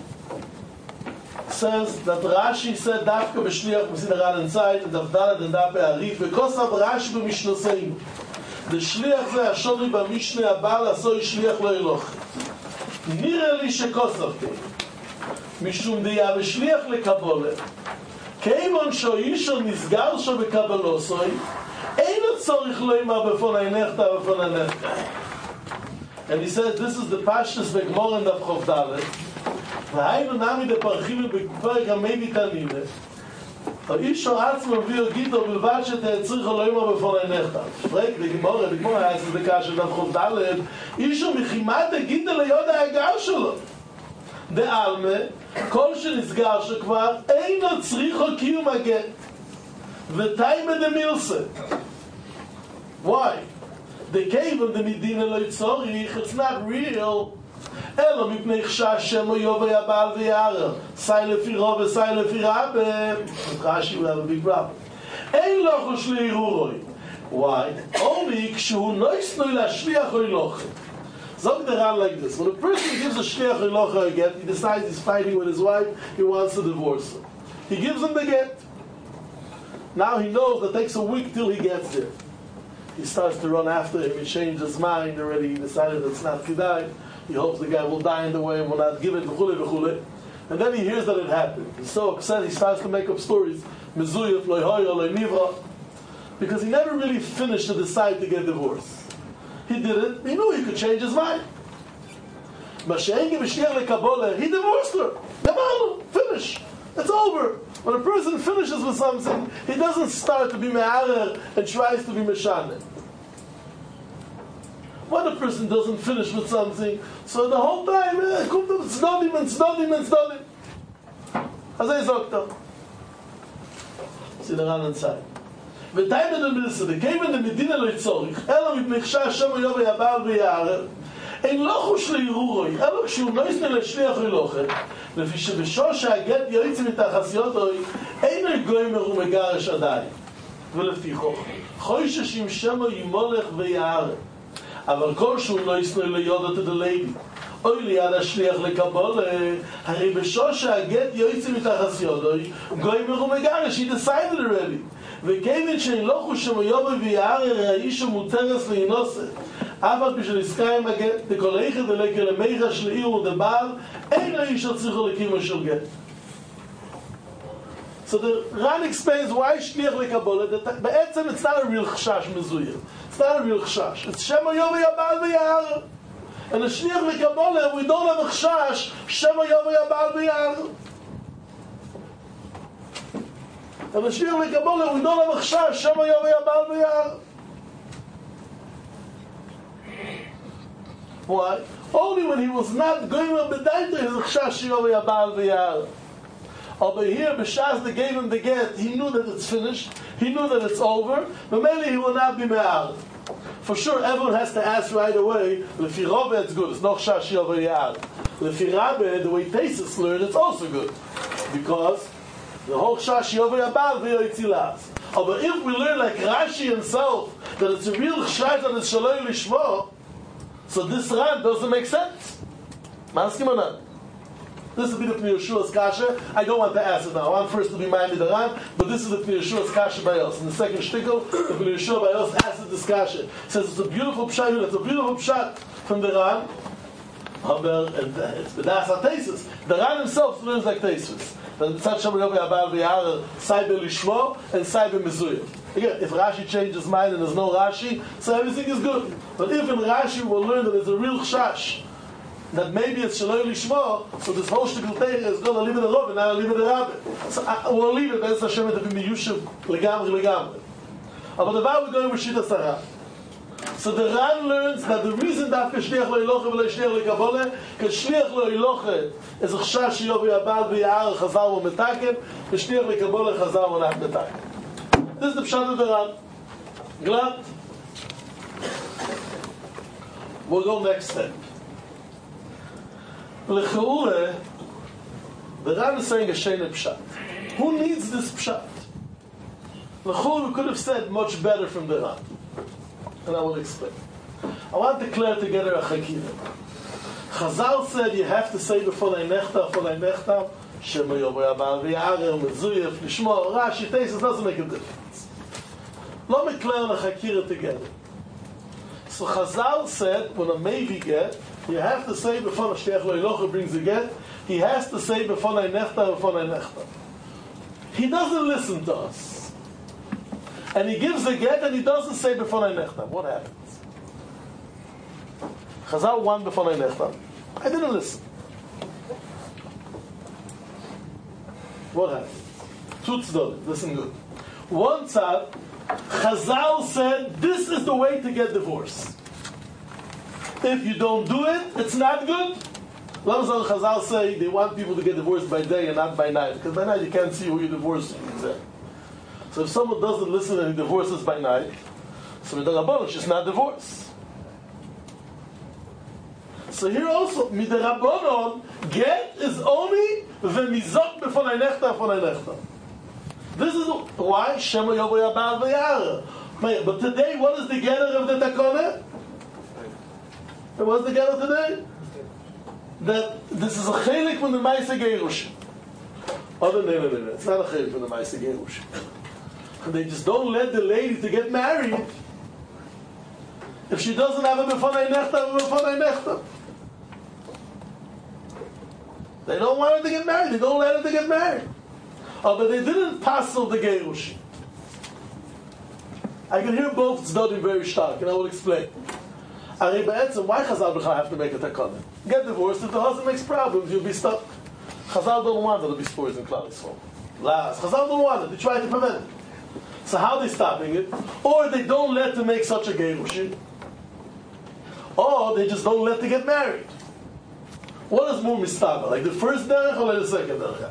Speaker 1: says that Rashi said dafka b'shliach, we see the Ran inside, and Davdalat and Daf Be'arif, because of Rashi b'mishnoseinu. The shliach זה השומרי במשנה הבא לעשוי shliach lo iloch. נראה לי שכוספתי. משום דיה ושליח לקבולה. כיוון שאישו נסגר שו בקבלוסוי, אין הצורך לומר בפונאי נחתה בפונאי נחתה. And he says, this is the Pashtus Begmor and of Chovdalet. והיינו נמי דפרחינו בפרק המי תנינה. האישו עצמו מביא גיטו בלבד שתצריך לומר בפונאי נחתה. פרק בגמור, בגמור היה זה בקש של חובדלת, אישו מחימת הגיטו ליוד ההגר שלו. דעלמה, כל שנסגר שכבר אינו צריכו קיום הגט ותיימה דמילסה. Why? The cave of the Medina lo tzorich, it's not real. אלא מפני חשש שמו יובי הבעל ויערר. סי לפי רוב וסי לפי רבה. רש"י will have a big problem. אין לו חוש לערעורוי. Why? Only כשהוא נויסנוי להשליח או ילוכת. Zog the Ran like this. When a person gives a shliach ilocha a get, he decides he's fighting with his wife, he wants to divorce her. He gives him the get. Now he knows that it takes a week till he gets there. He starts to run after him, he changed his mind already, he decided it's not Kedai. He hopes the guy will die in the way and will not give it, v'chule, v'chule. And then he hears that it happened. He's so upset, he starts to make up stories. Mezuyef, loy hoyo, loy nivra. Because he never really finished to decide to get divorced. He did it, he knew he could change his mind. Mashengi b'shliach l'Kabbalah, he divorced her. Gamalu, finish. It's over. When a person finishes with something, he doesn't start to be me'arer and tries to be meshaneh. When a person doesn't finish with something, so the whole time, eh, kommt up, tzdodim and tzdodim and tzdodim. As I sagt see the Ran inside. ותיים את המלסה, וכיוון למדינה לא יצורך, אלא מפני חשש שמו יובי הבעל ויערר, אין לא חוש לערעורוי, אלא כשהוא לא יסנה לשליח ולוחת, לפי שבשוש שהגט יועץ מתחסיותוי, אין גוימר ומגרש עדיין. ולפי חוך, חוישש עם שמו ימולך ויערר, אבל כל שהוא לא יסנה ליודות את הליידי, אוי ליד השליח לקבולה, הרי בשוש שהגט יועץ מתחסיותוי, גוימר ומגרש, he decided already. וכיוון שאין לא חושם יובי ויערר האיש המותרס להינוסה אבל בשביל עסקה עם הגט דכל איכת ולקר למיכה של עיר ודבל אין האיש הצריכו לקימו של גט. So the Ran explains why שליח לקבולה בעצם it's not a real חשש מזויר, it's not a real חשש, it's שמו יובי הבעל ויערר and a שליח לקבולה we don't have a חשש שמו יובי הבעל ויערר. And the Shliach l'Kabbalah, we don't have a chashash, Shema Yovei Abal V'Yar. Why? Only when he was not going on b'daita is a chashash yovi abal v'yar. Over here, b'shas they gave him the get, he knew that it's finished, he knew that it's over, but maybe he will not be me'ar. For sure, everyone has to ask right away, Lefi Rove, it's good, it's not chashash yovi yar. Lefi Rabbe, the way Tesis learned, it's also good. Because the whole chashash yovi abal v'yoitzilas. Oh, but if we learn like Rashi himself, that it's a real chashash that it's shaloi lishmo, so this Ran doesn't make sense. Maskim or not? This will be the Pnei Yeshua's kasha. I don't want to ask it now. I want first to be minded the Ran, but this is the Pnei Yeshua's kasha by us. In the second shtickle, the Pnei Yeshua by us asks this kasha. It says it's a beautiful pshat, it's a beautiful pshat from the Ran. And it's the Das HaTesis. The Ran himself learns like Tesis. The Tzad Shem Yovi Abal V'Yar, Saibe Lishmo, and Saibe Mizuyev. Again, if Rashi changes his mind and there's no Rashi, so everything is good. But if in Rashi we'll learn that there's a real chash, that maybe it's Shaloi Lishmo, so this whole shtickle Teira is going to leave it the Rav and now leave it the Rabbi. So I, we'll leave it, Be'ez Hashem, to be Miyushiv legamri legamri. But the Vav we're going with Shita Sarah. So the Ran learns that the reason that Shliach Lo Iloche V'Lo Shliach Lo Kabole, because Shliach Lo Iloche is a chash Yovi Abal V'Yar Chazal V'Metaken, and Shliach Lo Kabole Chazal V'Nach Metaken. This is the pshat of the Ran. Glad. We'll go next step. L'cheure, the Ran is saying a shene pshat. Who needs this pshat? L'cheure, we could have said much better from the Ran. And I will explain. I want to declare together a chakira. Chazal said you have to say before I nechta, before I nechta, Shema Yovi Abal V'Yar, Mezuyev, Lishmo, Rashi, Tesis, doesn't make a difference. Let me clear a chakira together. So Chazal said, when a Mevi get, you have to say before a Shliach Lo Iloche brings a get, he has to say before I nechta, before I nechta. He doesn't listen to us. And he gives a get and he doesn't say before I nechta. What happens? Chazal won before I nechta. I didn't listen. What happened? Two tzedot. Listen good. One tzad, Chazal said, this is the way to get divorced. If you don't do it, it's not good. Lamazal Chazal say they want people to get divorced by day and not by night. Because by night you can't see who you're divorcing. Exactly. So if someone doesn't listen and he divorces by night, so midarabanan, she's not divorced. So here also, midarabanan, get is only v'mizot b'fonay nechta, b'fonay nechta. This is why Shema Yovi Abal V'Yar. But today, what is the getter of the takone? What's the getter today? That this is a chelik from the Maisa Geirushin. Oh, no, no, no, no, it's not a chelik from the Maisa Geirushin. They just don't let the lady to get married if she doesn't have a b'fonay nechta, a b'fonay nechta. They don't want her to get married. They don't let her to get married. Oh, but they didn't passel the Gerush. I can hear both tzeddim very stark, and I will explain. Ari ba'etzem, why Chazal b'chal have to make a takana? Get divorced, if the husband makes problems, you'll be stuck. Chazal don't want her to be spoiled in Klal Yisrael. Last, Chazal don't want it. They try to prevent it. So how are they stopping it? Or they don't let them make such a Gerush. Or they just don't let them get married. What is more mistaba? Like the first derech or like the second derech?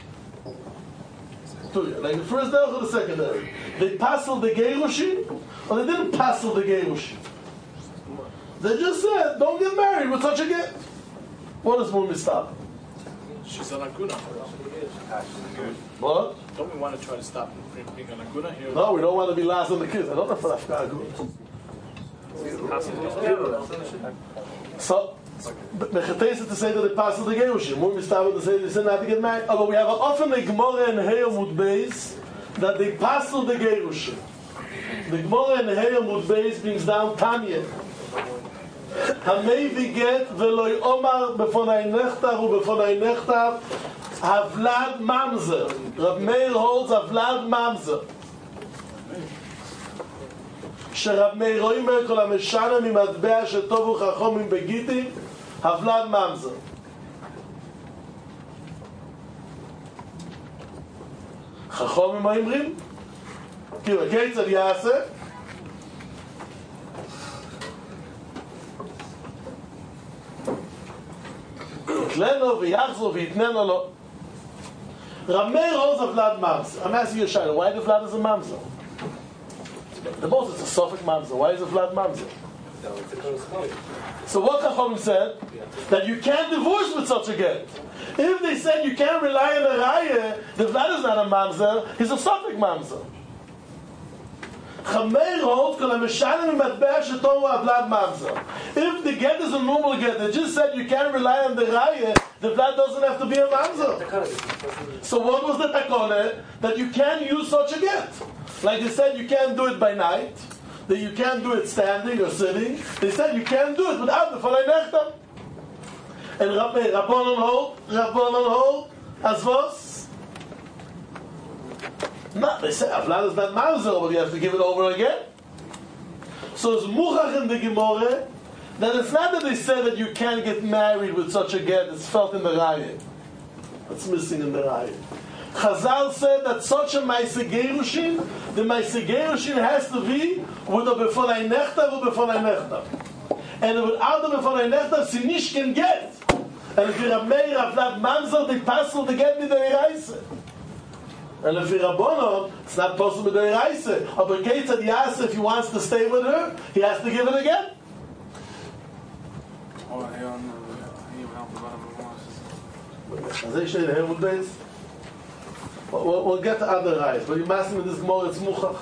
Speaker 1: Like the first derech or the second derech? They passed the Gerushim or they didn't pass the Gerushim? They just said, don't get married with such a get. What is more mistaba?
Speaker 3: She's a laguna.
Speaker 1: What?
Speaker 3: Don't we want to try to stop being a laguna here?
Speaker 1: No, we don't want to be last on the kids. I don't know if that's good. So, Mechates to say that they passed the Gerushim. More mistaba to say they said not to get married. Although we have an often a Gemara and Heyamud Beis that they passed the Gerushim. The Gemara and Heyamud Beis brings down Tanya. Hamevi get veloy omar befonay nechtav u befonay nechtav havlad mamzer. Rav Meir holds havlad mamzer. שרב מאיר אומר כל המשנה ממטבע שטובו חכמים בגיטים הבלד ממזר. חכמים מה אומרים? כאילו, כיצד יעשה? ויתלנו ויחזו ויתננו לו. Rav Meir holds a Vlad Mamzer. I'm asking you a shayla, why the Vlad is a Mamzer? The most it's a Sophic Mamzer. Why is a Vlad Mamzer? So what Chacham said? That you can't divorce with such a get. If they said you can't rely on the Raya, the Vlad is not a Mamzer, he's a Sophic Mamzer. Chameir holds kol ha-meshalim mimatbea shetoru ha-vlad mamzer. If the get is a normal get, they just said you can't rely on the raya, the vlad doesn't have to be a mamzer. So what was the takone? That you can't use such a get. Like they said you can't do it by night, that you can't do it standing or sitting. They said you can't do it without the falei nechtam. And Rabbanon hold, Rabbanon hold, as was. No, they say Avlad is not Mamzer, but you have to give it over again. So it's Muchach in the Gemara that it's not that they say that you can't get married with such a get, it's felt in the Raya. It's missing in the Raya. Chazal said that such a Maise Gerushin, the Maise Gerushin has to be with a Befonai Nechtav or Befonai Nechtav. And without the Befonai Nechtav, sie nicht can get. And if you're a Meir Avlad Mamzer, they pass to get me the Reise. And if you're Rabbanon, it's not possible with the Reise. But Gates said yes, if he wants to stay with her, he has to give it again. We'll, we'll get to other Reis, but you must with this more, it's Muchach.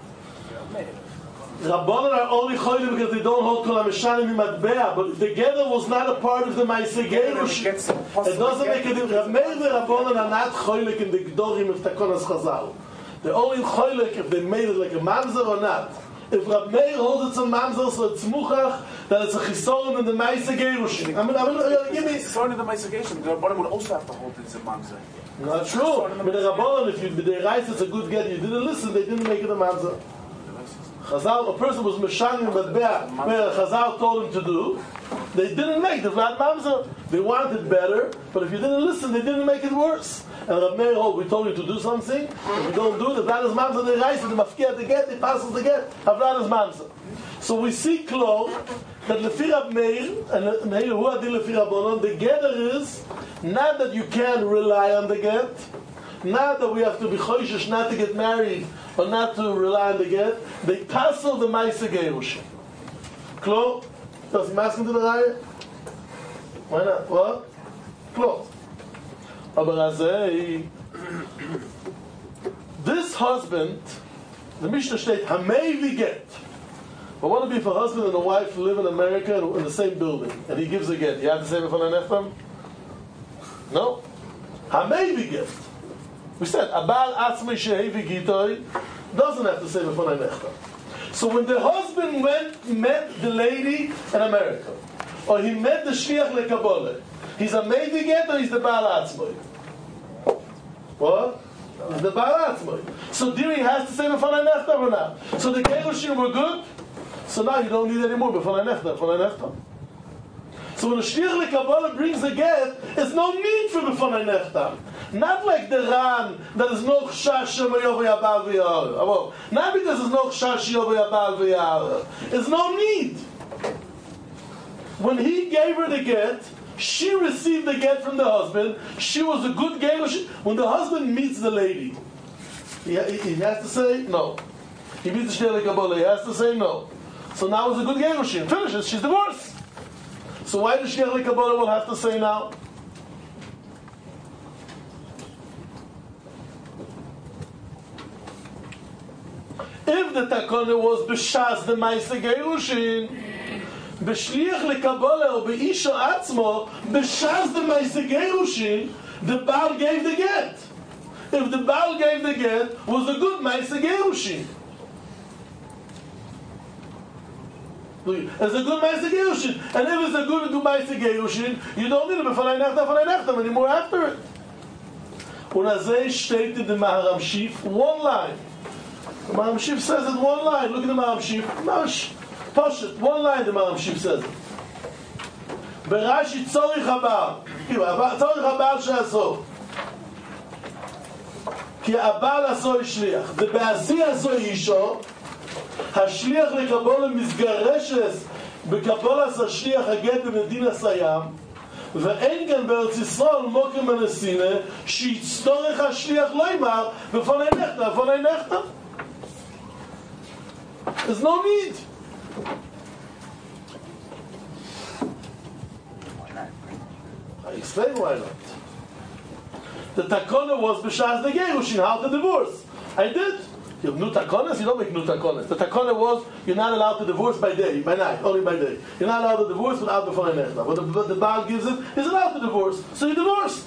Speaker 1: Rabbanon are only cholim because they don't hold kol ha-meshalim mimatbea, but if the gather was not a part of the Maise Gerush, it doesn't make a difference. Rav Meir and Rabbanon are not cholik in the Gdorim of Takonas Chazal. They're only cholik if they made it like a mamzer or not. If Rav Meir holds it's a mamzer, so it's muchach, that it's a chisoron in the Maise Gerush. I mean, I mean, give me...
Speaker 4: Chisoron in the Maise Gerush, the Rabbanon would also have to hold it's a mamzer.
Speaker 1: Not true. With the Rabbanon, if you, with the Reis, it's a good get, you didn't listen, they didn't make it a mamzer. Chazal, a person was meshangim matbea, where Chazal told him to do. They didn't make the Vlad Mamzer. They wanted better, but if you didn't listen, they didn't make it worse. And Rav Meir, oh, we told you to do something. If you don't do it, the Vlad is Mamzer, they rise, the mafkia they get, they pass the get, the Vlad is Mamzer. So we see close that Lefi Rav Meir, and Meir, who are the Lefi Rabbanon, the gather is not that you can rely on the get, not that we have to be choishish not to get married, or not to rely on the get, they tassel the Maise Gerushin. Klo? Does he mask into the Raya? Why not? What? Klo. Aber azay, this husband, the Mishnah states, Hamei vi get. But what if if a husband and a wife live in America in the same building, and he gives a get? You have to say it for an neftam? No. Hamei vi get. We said, Abal Atzmei Shehevi Gitoi doesn't have to say before Nechta. So when the husband went, met the lady in America, or he met the Shliach LeKabbalah, he's a Mevi Get or he's the Baal Atzmei? What? He's the Baal Atzmei. So there he has to say before Nechta or not? So the Gerushim were good, so now you don't need any more before Nechta, before Nechta. So when the Shliach LeKabbalah brings a get, there's no need for before Nechta. Not like the Ran, that is no Chash Shemayov Yabal V'Yahara. Not because there's no Chash Yabal V'Yahara. There's no need. When he gave her the get, she received the get from the husband. She was a good Gerush. When the husband meets the lady, he, he has to say no. He meets the Shliach LeKabbalah, he has to say no. So now it's a good Gerush. Finishes, she's divorced. So why does Shliach LeKabbalah will have to say now? If the takana was b'shas the Maise Gerushin, b'shliach lekabbalah or b'isha atzmo, b'shas the Maise Gerushin, the Baal gave the get. If the Baal gave the get, was a good Maise Gerushin. It's a good Maise Gerushin. And if it's a good Maise Gerushin, you don't need it b'fanei nechta, b'fanei nechta anymore after it. Unazei stated the Maharam Shif, one line. The Maharam Shif says it one line. Look at the Maharam Shif. Mash, push it. One line the Maharam Shif says it. Berashi tzorich habal. tzorich habal she'aso. Ki abal aso shliach. Be'asi aso isho. השליח לקבול המסגרשס בקבולת השליח הגט במדינה סיים ואין כאן בארץ ישראל מוקם מנסינה שיצטורך השליח לא ימר בפני נכתה, בפני נכתה. There's no need. I explain why not. The takona was b'shas the gerushin, how to divorce. I did. You have new takonas, you don't make new takonas. The takona was, you're not allowed to divorce by day, by night, only by day. You're not allowed to divorce without the phone nechta. What the, the Baal gives it, he's allowed to divorce. So you divorced.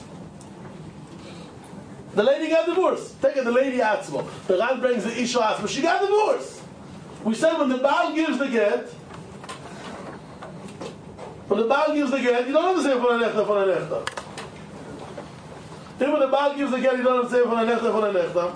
Speaker 1: The lady got divorced. Take it, the lady atzmo. The Ran brings the Isha atzmo. She got divorced. We said when the Baal gives the get, when the Baal gives the get, you don't have to say phone nechta, phone nechta. Then when the Baal gives the get, you don't have to say phone nechta, phone nechta.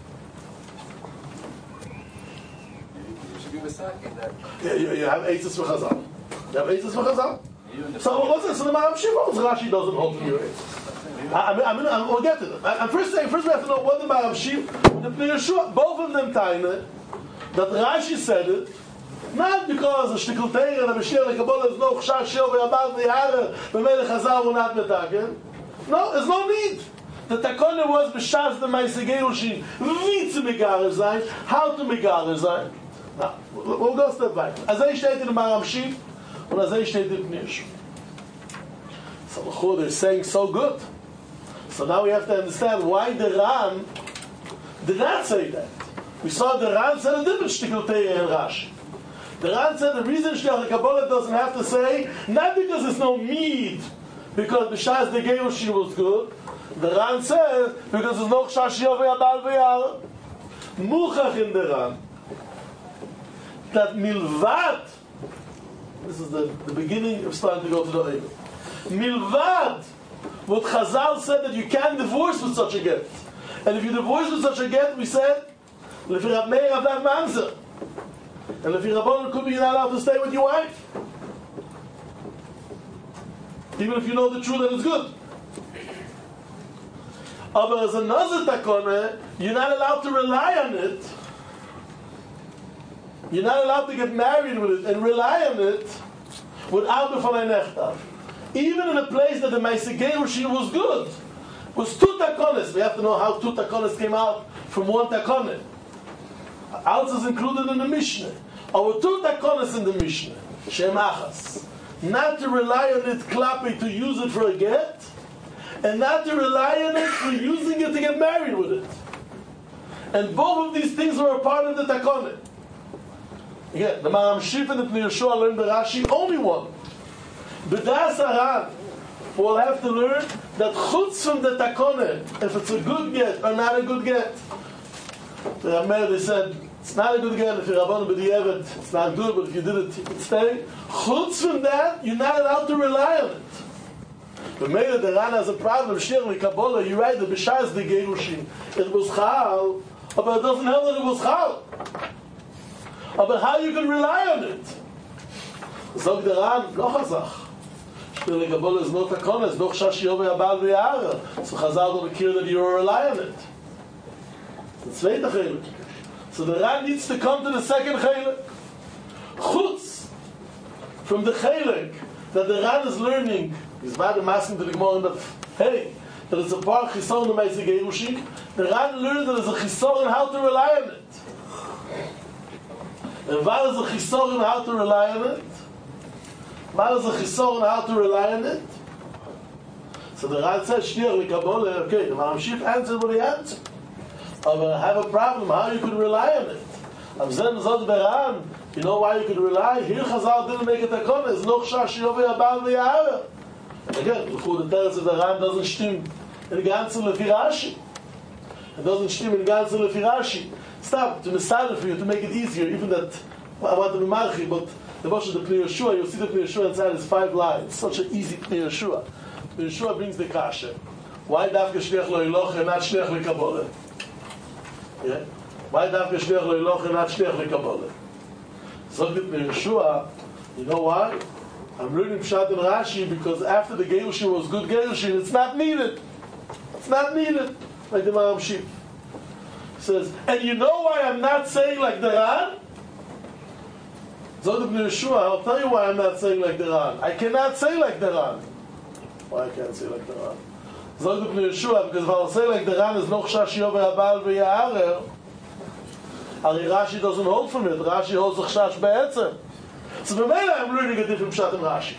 Speaker 1: Yeah, you, you have eitzes for Chazal. You have eitzes for Chazal. So what's this? So the Maram Shimon, Rashi doesn't hold to your eitzes. I, I mean, I, we'll get to it. I'm first saying, first we have to know what the Maram Shimon, the Yeshua, both of them taine, that Rashi said it, not because the Shtikul Teira, the Bashir, the Kabbalah is no Chshar Shil, V'yabal, V'yahar, V'melech Chazal, will not metaken. No, there's no need. The takona was b'shas the Ma'aseh Gerushin, wie zu megarer sein, how to megarer sein. Now, we'll go step back. Azay steht in the Maram Shif, and Azay steht in the Yeshua. So L'chur, they're saying so good. So now we have to understand why the Ran did not say that. We saw the Ran said a different shtickle teir in Rashi. The Ran said the reason Shliach Kabbalah doesn't have to say, not because there's no need, because b'shas the Gerushin was good. The Ran says because there's no Chshar Shiyov V'yabal V'yahar. Muchach in the Ran that milvad, this is the, the beginning of starting to go to the Eilu. Milvad, what Chazal said that you can't divorce with such a get. And if you divorce with such a get, we said, Lefi Rab Meir Avdav Mamzer. And Lefi Rabbanon could be not allowed to stay with your wife. Even if you know the truth that it's good. But as another takone, you're not allowed to rely on it. You're not allowed to get married with it and rely on it without the Fanei Nechtav. Even in a place that the Ma'aseh Gerushin was good, was two takones. We have to know how two takones came out from one takone. Else is included in the Mishnah. Our two takones in the Mishnah, Shem Achas, not to rely on it klapi to use it for a get, and not to rely on it for using it to get married with it. And both of these things were a part of the takone. Again, the Maram Shif and the Pnei Yeshua learned the Rashi only one. B'das Aran will have to learn that chutz from the takone, if it's a good get or not a good get. The Rameir, they said, it's not a good get if you're Rabbanon b'di'evet, it's not good, but if you did it, you could stay. Chutz from that, you're not allowed to rely on it. The Meir, the Ran has a problem, Shir Kabbalah, you write the B'shas the Gerushin, it was chal, but it doesn't help that it was chal. But how you can rely on it? Zog the Ran, no chazach. Shir Kabbalah is not takon, it's no chshash yov v'yabal v'yahar. So Chazal don't care that you rely on it. It's the zweite chelik. So the Ran needs to come to the second chelik. Chutz from the chelik that the Ran is learning. He's bad and asking to the Gemara that, hey, there is a part chisor in the Ma'aseh Gerushin. The Ran learned that there's a chisor in how to rely on it. And what is a chisor in how to rely on it? What is a chisor in how to rely on it? So the Ran said, Shliach Kabbalah, okay, the Maram Shif answered what he answered. But I have a problem, how you could rely on it. I'm saying, Ran, you know why you could rely? Here Chazal didn't make it a kona. It's no chshash yovei abal v'yahara. Again, the teretz of the Ran doesn't stim in the ganze Lefi Rashi. It doesn't stim in the ganze Lefi Rashi. Stop, to misale for you, to make it easier, even that, I want to be marchi, but the Bosh of the Pnei Yeshua, you'll see the Pnei Yeshua inside is five lines. Such an easy Pnei Yeshua. Pnei Yeshua brings the kasha. Why dafka shliach lo iloch and not shliach le Kabbalah? Yeah? Why dafka shliach lo iloch and not shliach le Kabbalah? So the Pnei Yeshua, you know why? I'm learning Pshat and Rashi because after the Gerushin was good Gerushin, it's not needed. It's not needed. Like the Maram Shif says, and you know why I'm not saying like the Ran? So the Pnei Yeshua, I'll tell you why I'm not saying like the Ran. I cannot say like the Ran. Why I can't say like the Ran? Zog the Yeshua, because if I'll say like the Ran is noch shash yover abal v'yarer, Ari Rashi doesn't hold from it. Rashi holds the chash be'etzem. So for me, I'm learning a different pshat in Rashi.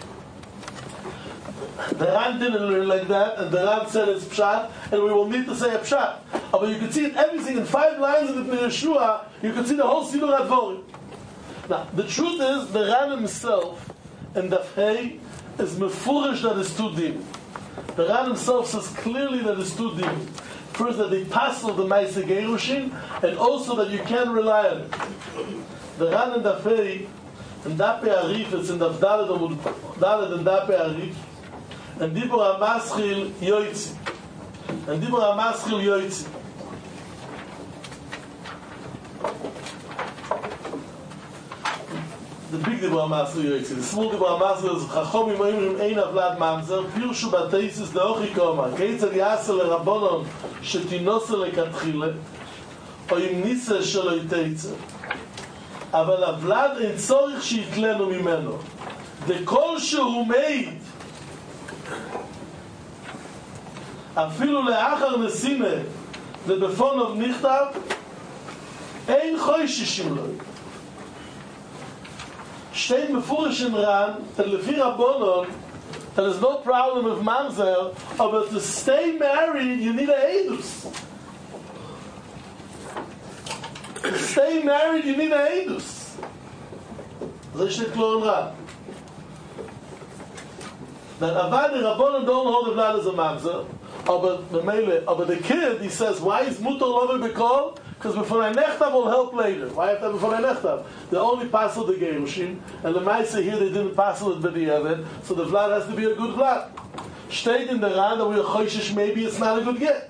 Speaker 1: The Ran didn't learn like that, and the Ran said it's pshat, and we will need to say a pshat. But you can see it everything in five lines in the Yeshua. You can see the whole Siddur HaDvorim. Now, the truth is, the Ran himself in Daf Hey is mefurish that is too deep. The Ran himself says clearly that it's too deep. First, that they passel the Maaseh Gerushin, and also that you can't rely on it. The Ran in Daf Hey, in Dape Arif, it's in Daf Daled Daled and Dape Arif, and Dibur HaMaschil Yoitzi. And Dibur HaMaschil Yoitzi. The big Dibur HaMaschil Yoitzi. The small Dibur HaMaschil is Chachomim Oimrim Ein Avlad Mamzer, Pirshu Bateisis Deochi Koma, Keitzad Yasel Rabbonon, Shetinose Lekatchile, או עם ניסה שלו יתייצר. אבל הוולד אין צורך שיתלנו ממנו. דכל שהוא מעיד, אפילו לאחר נסימה, ובפונוב נכתב, אין חוישישים לו. שתי מפורשים רן, לפי רבונון, there is no problem with mamzer, but to stay married, you need a edus. To stay married, you need a edus. זה שתקלו על רן. That Avad and Rabbanon don't hold the blood as a mamzer, but the mele, but the kid, he says, why is mutar lover bekol? Because before I nechtav will help later. Why have to before I nechtav? They only passed the gerushin, and the Maisa here they didn't pass it with the Yevet, so the vlad has to be a good vlad. Steht in the Ran that we are choishish, maybe it's not a good get.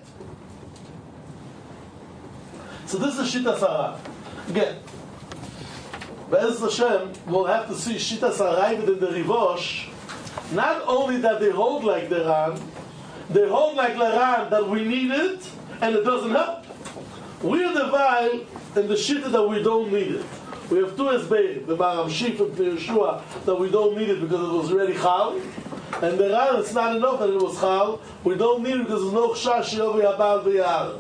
Speaker 1: So this is Shita Sarah. Again, Be'ez Hashem, we'll have to see Shita Sarah within the Rivosh. Not only that they hold like the Ran, they hold like the Ran that we need it, and it doesn't help. We're the Vail in the Shita that we don't need it. We have two Esbeim, the Maram Shif and the Yeshua, that we don't need it because it was already Chal. And the Ran, it's not enough that it was Chal. We don't need it because there's no Chash Yovi Abal V'Yar.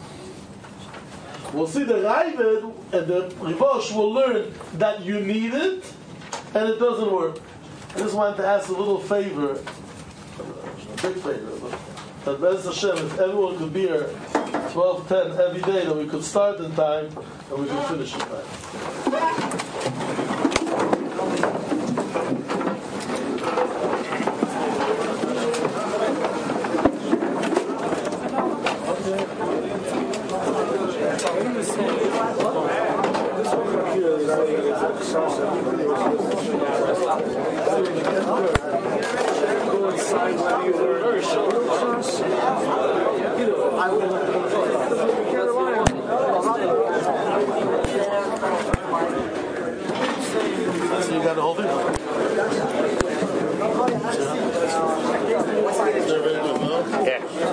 Speaker 1: We'll see the Ravid and the Rivosh will learn that you need it and it doesn't work. I just wanted to ask a little favor, a big favor, that Be'ez Hashem, if everyone could be here twelve ten every day, that we could start in time and we could finish in time. So you got to hold it? They're very good, no?
Speaker 5: Yeah.